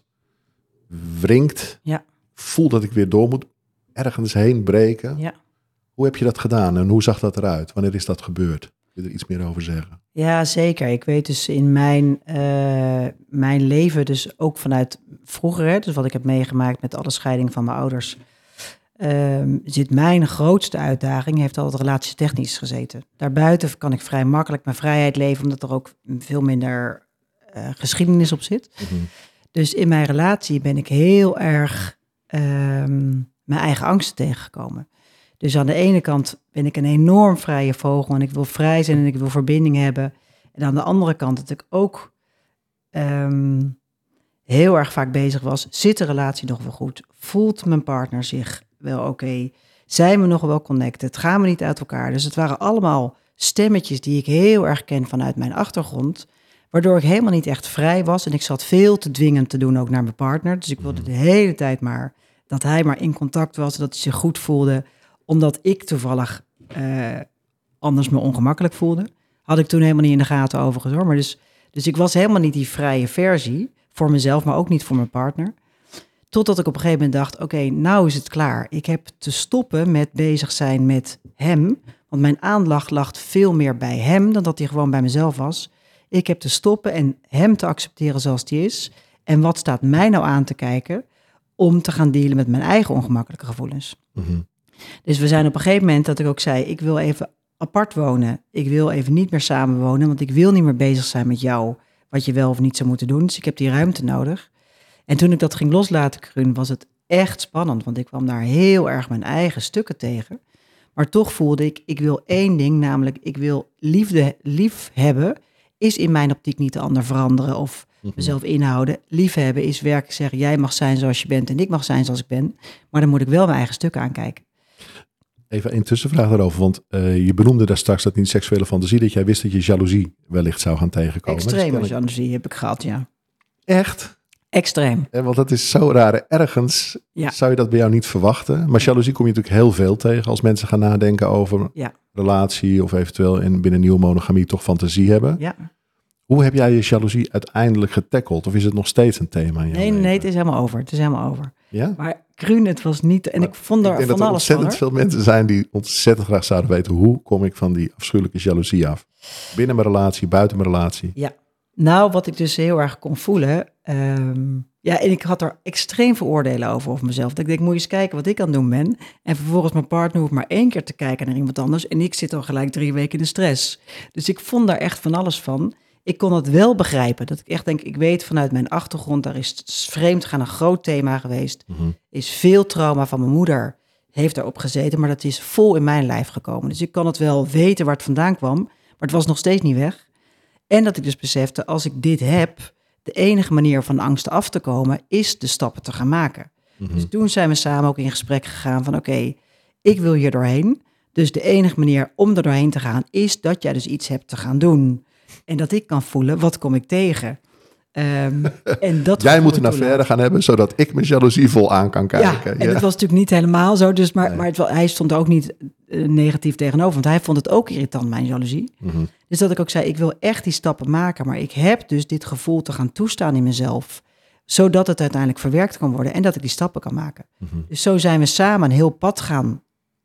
wringt, ja. voel dat ik weer door moet, ergens heen breken. Ja. Hoe heb je dat gedaan en hoe zag dat eruit? Wanneer is dat gebeurd? Wil je er iets meer over zeggen? Ja, zeker. Ik weet dus in mijn, uh, mijn leven, dus ook vanuit vroeger, hè, dus wat ik heb meegemaakt met alle scheidingen van mijn ouders, uh, zit mijn grootste uitdaging, heeft altijd relatietechnisch gezeten. Daarbuiten kan ik vrij makkelijk mijn vrijheid leven, omdat er ook veel minder uh, geschiedenis op zit. Mm-hmm. Dus in mijn relatie ben ik heel erg uh, mijn eigen angsten tegengekomen. Dus aan de ene kant ben ik een enorm vrije vogel en ik wil vrij zijn en ik wil verbinding hebben. En aan de andere kant dat ik ook um, heel erg vaak bezig was, zit de relatie nog wel goed? Voelt mijn partner zich wel oké? Okay? Zijn we nog wel connected? Gaan we niet uit elkaar? Dus het waren allemaal stemmetjes die ik heel erg ken vanuit mijn achtergrond, waardoor ik helemaal niet echt vrij was. En ik zat veel te dwingend te doen ook naar mijn partner. Dus ik wilde de hele tijd maar dat hij maar in contact was, dat hij zich goed voelde, omdat ik toevallig uh, anders me ongemakkelijk voelde. Had ik toen helemaal niet in de gaten overigens hoor. Maar dus, dus ik was helemaal niet die vrije versie voor mezelf, maar ook niet voor mijn partner. Totdat ik op een gegeven moment dacht, oké, okay, nou is het klaar. Ik heb te stoppen met bezig zijn met hem. Want mijn aandacht lag veel meer bij hem dan dat hij gewoon bij mezelf was. Ik heb te stoppen en hem te accepteren zoals hij is. En wat staat mij nou aan te kijken om te gaan dealen met mijn eigen ongemakkelijke gevoelens. Mm-hmm. Dus we zijn op een gegeven moment dat ik ook zei, ik wil even apart wonen. Ik wil even niet meer samenwonen, want ik wil niet meer bezig zijn met jou, wat je wel of niet zou moeten doen. Dus ik heb die ruimte nodig. En toen ik dat ging loslaten, Krun, was het echt spannend, want ik kwam daar heel erg mijn eigen stukken tegen. Maar toch voelde ik, ik wil één ding, namelijk ik wil liefde, lief hebben, is in mijn optiek niet de ander veranderen of mezelf inhouden. Liefhebben is werkelijk zeggen, jij mag zijn zoals je bent en ik mag zijn zoals ik ben. Maar dan moet ik wel mijn eigen stukken aankijken. Even een tussenvraag daarover, want uh, je benoemde daar straks dat in die seksuele fantasie, dat jij wist dat je jaloezie wellicht zou gaan tegenkomen. Extreme jaloezie heb ik gehad, ja. Echt? Extreem. En want dat is zo raar. Ergens Ja. zou je dat bij jou niet verwachten. Maar jaloezie kom je natuurlijk heel veel tegen als mensen gaan nadenken over Ja. relatie of eventueel in binnen nieuwe monogamie toch fantasie hebben. Ja. Hoe heb jij je jaloezie uiteindelijk getackeld? Of is het nog steeds een thema in jouw Nee, leven? nee, het is helemaal over. Het is helemaal over. Ja? Maar Kruun, het was niet... En Maar ik vond Ik er denk van dat er alles van, ontzettend hoor. veel mensen zijn die ontzettend graag zouden weten... hoe kom ik van die afschuwelijke jaloezie af? Binnen mijn relatie, buiten mijn relatie. Ja. Nou, wat ik dus heel erg kon voelen... ehm, ja, en ik had er extreem veel oordelen over, over mezelf. Dat ik denk, moet je eens kijken wat ik aan het doen ben. En vervolgens mijn partner hoeft maar één keer te kijken naar iemand anders. En ik zit al gelijk drie weken in de stress. Dus ik vond daar echt van alles van. Ik kon het wel begrijpen. Dat ik echt denk, ik weet vanuit mijn achtergrond... daar is vreemd gaan een groot thema geweest. Mhm. Is veel trauma van mijn moeder. Heeft daarop gezeten, maar dat is vol in mijn lijf gekomen. Dus ik kan het wel weten waar het vandaan kwam. Maar het was nog steeds niet weg. En dat ik dus besefte, als ik dit heb... de enige manier van angsten af te komen... is de stappen te gaan maken. Mhm. Dus toen zijn we samen ook in gesprek gegaan van... oké, okay, ik wil hier doorheen. Dus de enige manier om er doorheen te gaan... is dat jij dus iets hebt te gaan doen. En dat ik kan voelen, wat kom ik tegen? Um, en dat Jij moet een affaire gaan hebben... zodat ik mijn jaloezie vol aan kan kijken. Ja, en ja. het was natuurlijk niet helemaal zo. Dus maar Nee. maar het, wel- hij stond er ook niet uh, negatief tegenover. Want hij vond het ook irritant, mijn jaloezie. Mhm. Dus dat ik ook zei, ik wil echt die stappen maken. Maar ik heb dus dit gevoel te gaan toestaan in mezelf. Zodat het uiteindelijk verwerkt kan worden. En dat ik die stappen kan maken. Mhm. Dus zo zijn we samen een heel pad gaan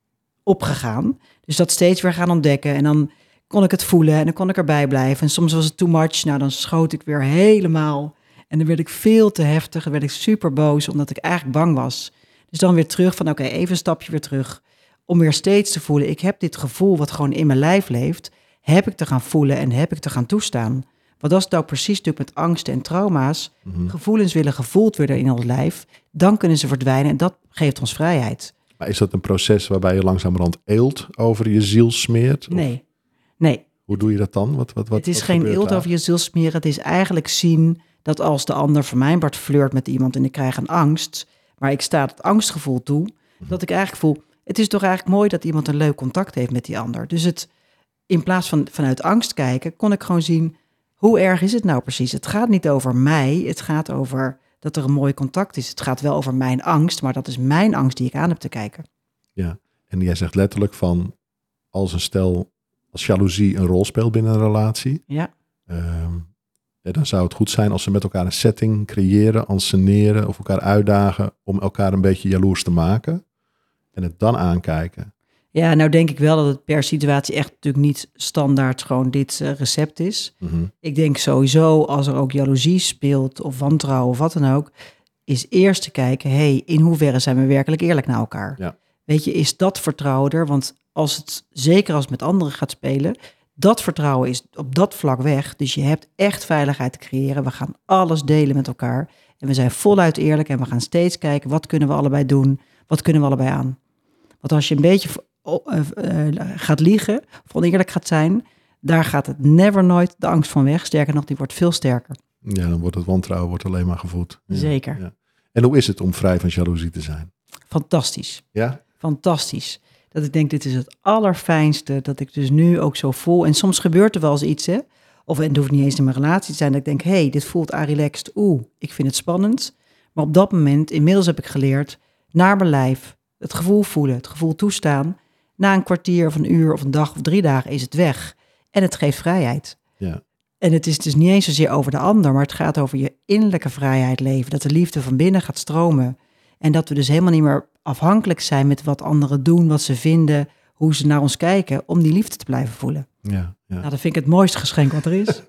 opgegaan. Dus dat steeds weer gaan ontdekken. En dan kon ik het voelen en dan kon ik erbij blijven. En soms was het too much. Nou, dan schoot ik weer helemaal. En dan werd ik veel te heftig. Dan werd ik super boos, omdat ik eigenlijk bang was. Dus dan weer terug van, oké, okay, even een stapje weer terug. Om weer steeds te voelen, ik heb dit gevoel wat gewoon in mijn lijf leeft. Heb ik te gaan voelen en heb ik te gaan toestaan. Want als het ook precies natuurlijk met angsten en trauma's... Mhm. gevoelens willen gevoeld worden in ons lijf... dan kunnen ze verdwijnen en dat geeft ons vrijheid. Maar is dat een proces waarbij je langzamerhand eelt over je ziel smeert? Of Nee, nee. hoe doe je dat dan? Wat, wat, wat, het is wat geen gebeurt eelt daar? over je ziel smeren. Het is eigenlijk zien dat als de ander voor mijn part flirt met iemand... en ik krijg een angst, maar ik sta het angstgevoel toe... Mhm. dat ik eigenlijk voel, het is toch eigenlijk mooi dat iemand een leuk contact heeft met die ander. Dus het, in plaats van vanuit angst kijken, kon ik gewoon zien... hoe erg is het nou precies? Het gaat niet over mij, het gaat over dat er een mooi contact is. Het gaat wel over mijn angst, maar dat is mijn angst die ik aan heb te kijken. Ja, en jij zegt letterlijk van... als een stel, als jaloezie een rol speelt binnen een relatie... Ja, ehm, ja, dan zou het goed zijn als ze met elkaar een setting creëren, anseneren... of elkaar uitdagen om elkaar een beetje jaloers te maken... en het dan aankijken. ja nou denk ik wel dat het per situatie echt natuurlijk niet standaard gewoon dit uh, recept is. Mhm. Ik denk sowieso als er ook jaloezie speelt of wantrouwen of wat dan ook... is eerst te kijken, hey, in hoeverre zijn we werkelijk eerlijk naar elkaar? Ja. Weet je, is dat vertrouwen er? Want als het, zeker als het met anderen gaat spelen... dat vertrouwen is op dat vlak weg. Dus je hebt echt veiligheid te creëren. We gaan alles delen met elkaar. En we zijn voluit eerlijk en we gaan steeds kijken... wat kunnen we allebei doen? Wat kunnen we allebei aan? Want als je een beetje uh, uh, gaat liegen of oneerlijk gaat zijn... daar gaat het never nooit de angst van weg. Sterker nog, die wordt veel sterker. Ja, dan wordt het wantrouwen wordt alleen maar gevoed. Ja, Zeker. Ja. En hoe is het om vrij van jaloezie te zijn? Fantastisch. Ja? Fantastisch. Dat ik denk, dit is het allerfijnste dat ik dus nu ook zo voel. En soms gebeurt er wel eens iets, hè. Of en het hoeft niet eens in mijn relatie te zijn, dat ik denk, hé, hey, dit voelt relaxed. Oeh, ik vind het spannend. Maar op dat moment, inmiddels heb ik geleerd, naar mijn lijf, het gevoel voelen, het gevoel toestaan. Na een kwartier of een uur of een dag of drie dagen is het weg. En het geeft vrijheid. Ja. En het is dus niet eens zozeer over de ander, maar het gaat over je innerlijke vrijheid leven. Dat de liefde van binnen gaat stromen. En dat we dus helemaal niet meer afhankelijk zijn met wat anderen doen, wat ze vinden, hoe ze naar ons kijken, om die liefde te blijven voelen. Ja, ja. Nou, dat vind ik het mooiste geschenk wat er is.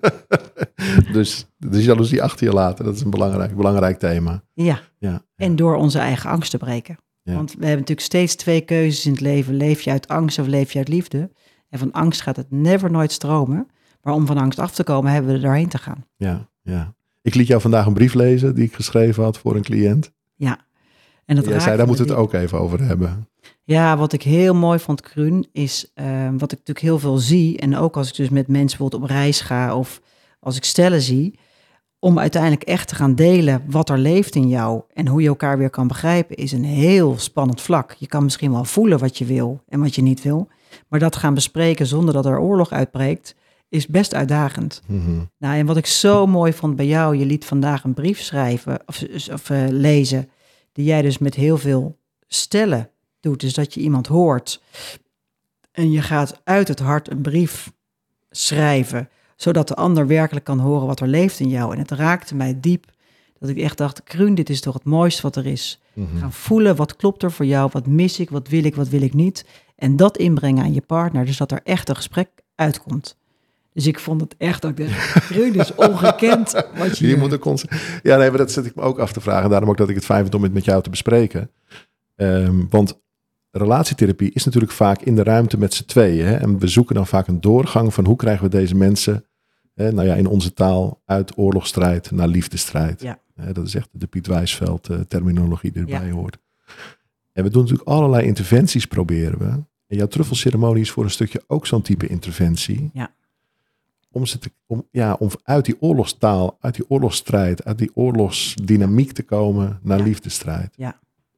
Dus de jaloezie achter je laten, dat is een belangrijk, belangrijk thema. Ja, Ja, ja. en door onze eigen angst te breken. Ja. Want we hebben natuurlijk steeds twee keuzes in het leven. Leef je uit angst of leef je uit liefde? En van angst gaat het never nooit stromen. Maar om van angst af te komen, hebben we er doorheen te gaan. Ja, ja. Ik liet jou vandaag een brief lezen die ik geschreven had voor een cliënt. Ja. En dat Jij zei, daar moeten we het ook even over hebben. Ja, wat ik heel mooi vond, Kruun, is uh, wat ik natuurlijk heel veel zie. En ook als ik dus met mensen bijvoorbeeld op reis ga of als ik stellen zie. Om uiteindelijk echt te gaan delen wat er leeft in jou en hoe je elkaar weer kan begrijpen, is een heel spannend vlak. Je kan misschien wel voelen wat je wil en wat je niet wil. Maar dat gaan bespreken zonder dat er oorlog uitbreekt, is best uitdagend. Mm-hmm. Nou, en wat ik zo mooi vond bij jou, je liet vandaag een brief schrijven of, of uh, lezen, die jij dus met heel veel stellen doet. Dus dat je iemand hoort en je gaat uit het hart een brief schrijven, zodat de ander werkelijk kan horen wat er leeft in jou. En het raakte mij diep, dat ik echt dacht, Kruun, dit is toch het mooiste wat er is. Mm-hmm. Gaan voelen, wat klopt er voor jou, wat mis ik, wat wil ik, wat wil ik niet. En dat inbrengen aan je partner, dus dat er echt een gesprek uitkomt. Dus ik vond het echt, ook Kruun is ongekend wat je... Je moet een cons- ja, nee, maar dat zet ik me ook af te vragen. Daarom ook dat ik het fijn vind om het met jou te bespreken. Um, want relatietherapie is natuurlijk vaak in de ruimte met z'n tweeën. Hè? En we zoeken dan vaak een doorgang van hoe krijgen we deze mensen, hè, nou ja, in onze taal, uit oorlogsstrijd naar liefdesstrijd. Ja. Hè, dat is echt de Piet Wijsveld uh, terminologie die erbij Ja. hoort. En we doen natuurlijk allerlei interventies proberen we. En jouw truffelceremonie is voor een stukje ook zo'n type interventie. Ja. Om, ze te, om, ja, om uit die oorlogstaal, uit die oorlogsstrijd, uit die oorlogsdynamiek te komen naar Ja. liefdesstrijd. Ja.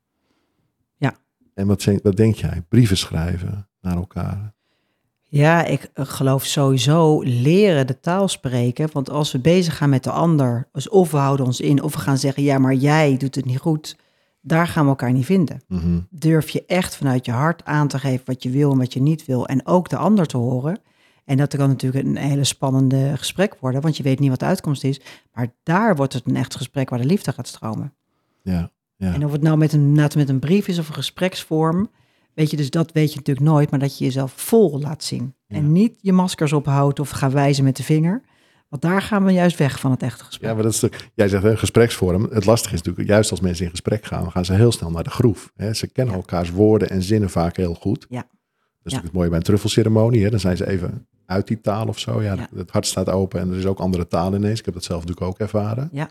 Ja. En wat, wat denk jij? Brieven schrijven naar elkaar. Ja, ik geloof sowieso leren de taal spreken. Want als we bezig gaan met de ander, dus of we houden ons in, of we gaan zeggen, ja, maar jij doet het niet goed, daar gaan we elkaar niet vinden. Mm-hmm. Durf je echt vanuit je hart aan te geven wat je wil en wat je niet wil. En ook de ander te horen. En dat kan natuurlijk een hele spannende gesprek worden, want je weet niet wat de uitkomst is. Maar daar wordt het een echt gesprek waar de liefde gaat stromen. Ja, ja. En of het nou met een, met een brief is of een gespreksvorm, weet je, dus dat weet je natuurlijk nooit, maar dat je jezelf vol laat zien. Ja. En niet je maskers ophoudt of gaat wijzen met de vinger. Want daar gaan we juist weg van het echte gesprek. Ja, maar dat is de, jij zegt een gespreksvorm. Het lastige is natuurlijk, juist als mensen in gesprek gaan, gaan ze heel snel naar de groef. Hè? Ze kennen Ja. elkaars woorden en zinnen vaak heel goed. Ja. Dat is Ja. natuurlijk het mooie bij een truffelceremonie. Hè? Dan zijn ze even uit die taal of zo. Ja, Ja. Het hart staat open en er is ook andere taal ineens. Ik heb dat zelf natuurlijk ook ervaren. Ja.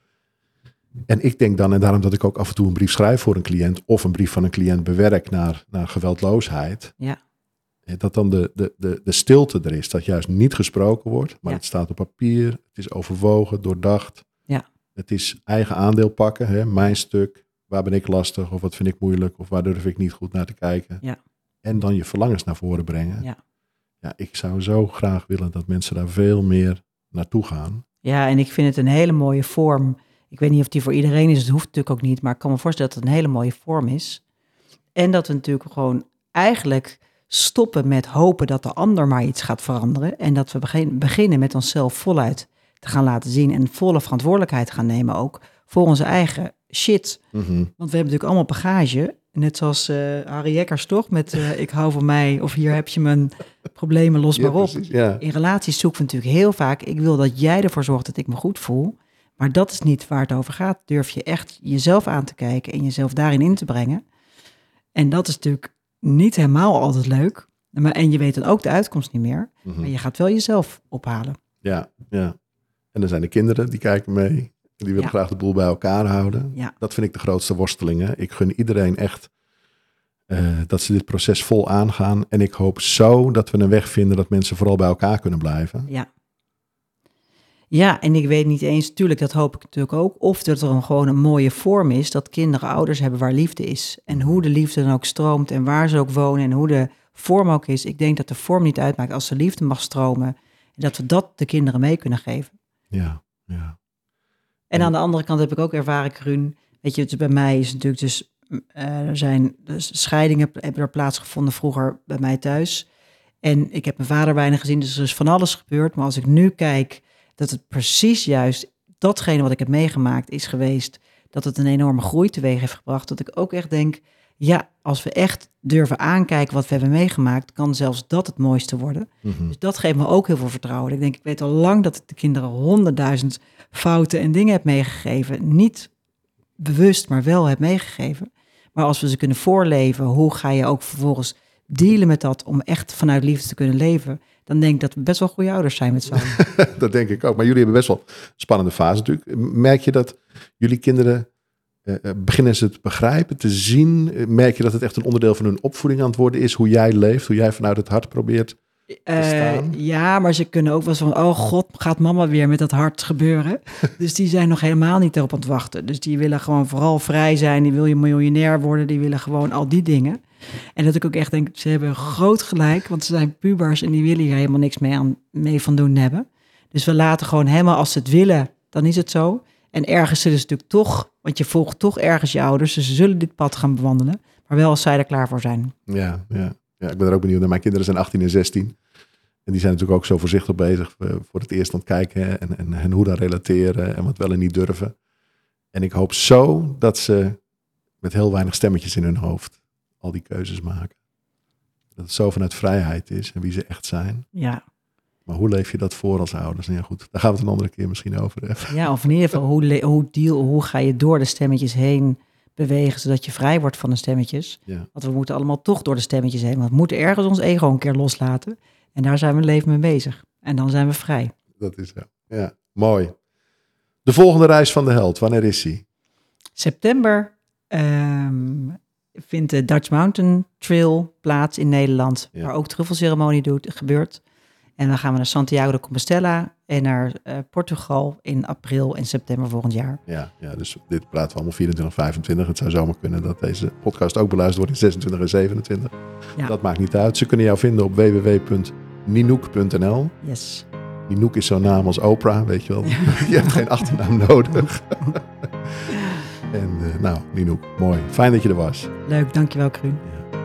En ik denk dan, en daarom dat ik ook af en toe een brief schrijf voor een cliënt, of een brief van een cliënt bewerk naar, naar geweldloosheid. Ja. Dat dan de, de, de, de stilte er is, dat juist niet gesproken wordt, maar Ja. het staat op papier, het is overwogen, doordacht. Ja. Het is eigen aandeel pakken, hè, mijn stuk, waar ben ik lastig of wat vind ik moeilijk of waar durf ik niet goed naar te kijken. Ja. En dan je verlangens naar voren brengen. Ja. Ja, ik zou zo graag willen dat mensen daar veel meer naartoe gaan. Ja, en ik vind het een hele mooie vorm. Ik weet niet of die voor iedereen is, het hoeft natuurlijk ook niet, maar ik kan me voorstellen dat het een hele mooie vorm is. En dat we natuurlijk gewoon eigenlijk stoppen met hopen dat de ander maar iets gaat veranderen. En dat we begin, beginnen met onszelf voluit te gaan laten zien en volle verantwoordelijkheid gaan nemen ook voor onze eigen shit. Mm-hmm. Want we hebben natuurlijk allemaal bagage. Net zoals uh, Harry Jekkers toch, met uh, ik hou van mij of hier heb je mijn problemen, los Ja, maar op. precies, ja. In relaties zoeken we natuurlijk heel vaak, ik wil dat jij ervoor zorgt dat ik me goed voel. Maar dat is niet waar het over gaat. Durf je echt jezelf aan te kijken en jezelf daarin in te brengen. En dat is natuurlijk niet helemaal altijd leuk. Maar, en je weet dan ook de uitkomst niet meer. Mm-hmm. Maar je gaat wel jezelf ophalen. Ja, ja. En dan zijn de kinderen, die kijken mee. Die willen Ja. graag de boel bij elkaar houden. Ja. Dat vind ik de grootste worsteling. Hè. Ik gun iedereen echt uh, dat ze dit proces vol aangaan. En ik hoop zo dat we een weg vinden dat mensen vooral bij elkaar kunnen blijven. Ja. Ja, en ik weet niet eens, tuurlijk, dat hoop ik natuurlijk ook, of dat er een, gewoon een mooie vorm is, dat kinderen ouders hebben waar liefde is. En hoe de liefde dan ook stroomt en waar ze ook wonen en hoe de vorm ook is. Ik denk dat de vorm niet uitmaakt als de liefde mag stromen. En dat we dat de kinderen mee kunnen geven. Ja, ja. En aan de andere kant heb ik ook ervaren, Kruun, weet je, het bij mij is natuurlijk dus, uh, er zijn dus scheidingen hebben er plaatsgevonden vroeger bij mij thuis. En ik heb mijn vader weinig gezien, dus er is van alles gebeurd. Maar als ik nu kijk, dat het precies juist datgene wat ik heb meegemaakt is geweest, dat het een enorme groei teweeg heeft gebracht, dat ik ook echt denk, ja, als we echt durven aankijken wat we hebben meegemaakt, kan zelfs dat het mooiste worden. Mm-hmm. Dus dat geeft me ook heel veel vertrouwen. Ik denk, ik weet al lang dat ik de kinderen honderdduizend fouten en dingen heb meegegeven. Niet bewust, maar wel heb meegegeven. Maar als we ze kunnen voorleven, hoe ga je ook vervolgens dealen met dat om echt vanuit liefde te kunnen leven, dan denk ik dat we best wel goede ouders zijn met z'n allen. Dat denk ik ook. Maar jullie hebben best wel een spannende fase natuurlijk. Merk je dat jullie kinderen, uh, beginnen ze te begrijpen, te zien? Merk je dat het echt een onderdeel van hun opvoeding aan het worden is? Hoe jij leeft, hoe jij vanuit het hart probeert te Uh, staan? ja, maar ze kunnen ook wel eens van, oh god, gaat mama weer met dat hart gebeuren? Dus die zijn nog helemaal niet erop aan het wachten. Dus die willen gewoon vooral vrij zijn, die wil je miljonair worden, die willen gewoon al die dingen. En dat ik ook echt denk, ze hebben groot gelijk, want ze zijn pubers en die willen hier helemaal niks mee, aan, mee van doen hebben. Dus we laten gewoon helemaal, als ze het willen, dan is het zo. En ergens zullen ze natuurlijk toch, want je volgt toch ergens je ouders, dus ze zullen dit pad gaan bewandelen, maar wel als zij er klaar voor zijn. Ja, ja. ja ik ben er ook benieuwd naar. Mijn kinderen zijn achttien en zestien. En die zijn natuurlijk ook zo voorzichtig bezig uh, voor het eerst aan het kijken en, en, en hoe dan relateren en wat wel en niet durven. En ik hoop zo dat ze met heel weinig stemmetjes in hun hoofd al die keuzes maken. Dat het zo vanuit vrijheid is en wie ze echt zijn. Ja. Maar hoe leef je dat voor als ouders? Nou ja, goed, daar gaan we het een andere keer misschien over hebben. Ja, of in ieder geval, hoe, le- hoe, deal, hoe ga je door de stemmetjes heen bewegen, zodat je vrij wordt van de stemmetjes. Ja. Want we moeten allemaal toch door de stemmetjes heen. Want we moeten ergens ons ego een keer loslaten. En daar zijn we leven mee bezig. En dan zijn we vrij. Dat is zo. Ja, mooi. De volgende reis van de held, wanneer is die? September um, vindt de Dutch Mountain Trail plaats in Nederland. Ja. Waar ook truffelceremonie doet, gebeurt. En dan gaan we naar Santiago de Compostela en naar uh, Portugal in april en september volgend jaar. Ja, ja, dus dit praten we allemaal vierentwintig, vijfentwintig. Het zou zomaar kunnen dat deze podcast ook beluisterd wordt in zesentwintig en zevenentwintig. Ja. Dat maakt niet uit. Ze kunnen jou vinden op w w w punt ninook punt n l. Yes. Ninook is zo'n naam als Oprah, weet je wel. Je hebt geen achternaam nodig. En uh, nou, Ninook, mooi. Fijn dat je er was. Leuk, dankjewel, Kruun. Ja.